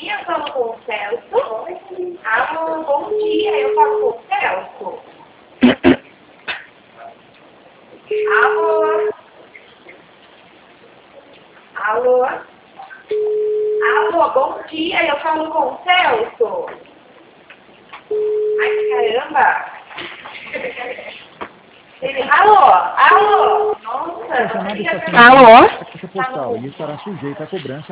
dia, eu falo com o Celso. Alô, bom dia, eu falo com o Celso. Alô? Alô? Alô, bom dia, eu falo com o Celso. Ai, caramba. Alô? Alô? Nossa, Alô? postal e estará sujeito à cobrança